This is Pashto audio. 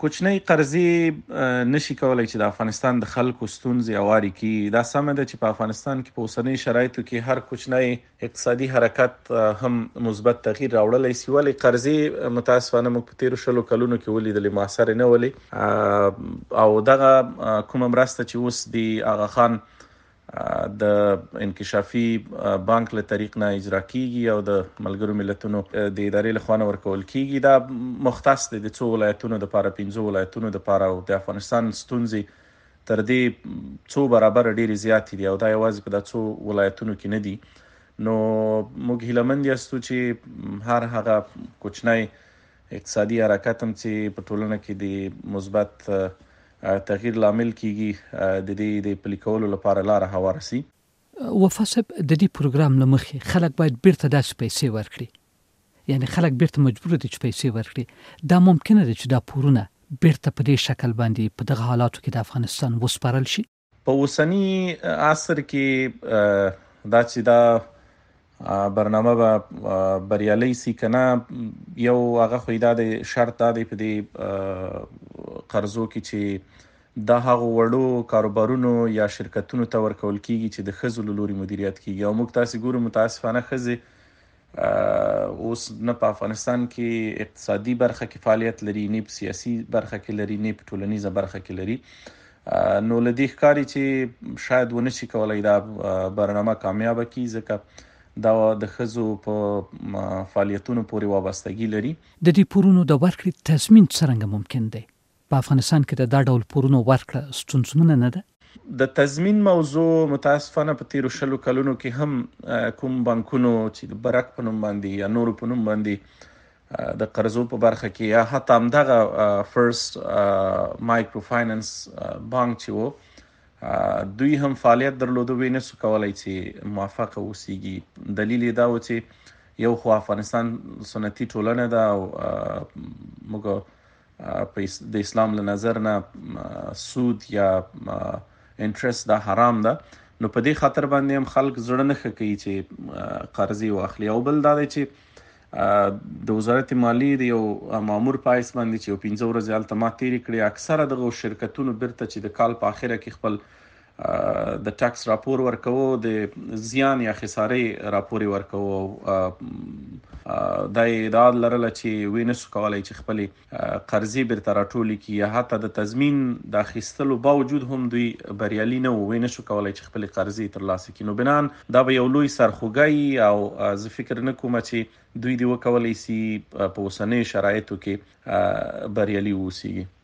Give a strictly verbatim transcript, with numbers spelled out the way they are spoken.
کوچنۍ قرضې نشي کولی چې د افغانستان د خلکو ستونزې هوارې کړي. دا سمه ده چې په افغانستان کې په اوسنۍ شرایطو کې هر کوچنی اقتصادي حرکت هم مثبت تغییر راوړلی سي، ولې قرضې متاسفانه موږ په تېرو شلو کلونو کې ولیدلې موثرې نه ولې. او دغه کومه مرسته چې اوس د آغا خان د انکشافي بانک له طریق نه اجرا کیږي او د ملګرو ملتونو د ادارې لخوا نه ورکول کیږي، دا مختص دی د څو ولایتونو دپاره، پنځو ولایتونو دپاره، او د افغانستان ستونزې تر دې څو برابره ډېرې زیاتې دي او دا یوازې په دا څو ولایتونو کې نه دي. نو موږ هیلهمند یاستو چې هر هغه کوچنی اقتصادي حرکت هم چې په ټولنه کې د مثبت تغییر لامل کیږي د دې د پلي کولو لپاره لاره هواره سي. وفا صاحب، د دې پروګرام له مخې خلک باید بیرته داسې پیسې ورکړي، یعنی خلک بیرته مجبور دي چې پیسې ورکړي. دا ممکنه ده چې دا پورونه بیرته په دې شکل باندې په دغه حالاتو کې د افغانستان وسپارل شي؟ په اوسني عصر کې دا چې دا برنامه به بریالۍ سي که نه، یو هغه خو دا د شرط دا دی په دې قرضو کې چې دا هغه وړو کاروبارونو یا شرکتونو ته ورکول کیږي چې د ښځو له لوري مدیریت کیږي. او موږ تاسې ګورو متاسفانه ښځې اوس نه په افغانستان کې اقتصادي برخه کې فعالیت لري، نه په سیاسي برخه کې لري، نه په ټولنیزه برخه کې لري. نو له دې ښکاري چې شاید ونه شي کولی دا برنامه کامیابه کړي، ځکه دا د ښځو په فعالیتونو پورې وابستګي لري. د دې پورونو د ورکړې تضمین څرنګه ممکن دی؟ په افغانستان کې د دا ډول پورونو ورکړه ستونزمنه نه ده؟ د تضمین موضوع متاسفانه په تیرو شلو کلونو کې هم کوم بانکونو چې د برک په نوم باندې یا نورو په نوم باندې د قرضو په برخه کې یا حتی همدغه فرست مایکرو فاینانس بانک چې و، دوی هم فعالیت درلوده، وی نسو کولی چې موفقه اوسیږي. دلیل یې دا و چې یو خو افغانستان سنتي ټولنه ده او موږ د اسلام له نظر نه سود یا انټرست دا حرام ده. نو په دې خاطر باندې هم خلک زړه نه ښه کوي چې قرضې واخلي. او بل دا دی چې د وزارت مالیې د یو مامور په حیث باندې چې یو پنځه ورځې هلته ما تېرې کړې، اکثره دغه شرکتونو بیرته چې د کال په اخره کې خپل د ټکس راپور ورکوو، د زیان یا خسارې راپور ورکوو. دا یې ادعا لرله چې وی نسو کولی چې خپلې قرضې بیرته راټولې کړي، یا حتی د تضمین د اخیستلو باوجود هم دوی بریالي نه وو، وی نسو کولی چې خپلې قرضې ترلاسه کړي. نو بنان دا به یو لوی سرخوږی او زه فکر نه کومه چې دوی دې وکولی سي په اوسنیو شرایطو کې بریالي واوسیږي.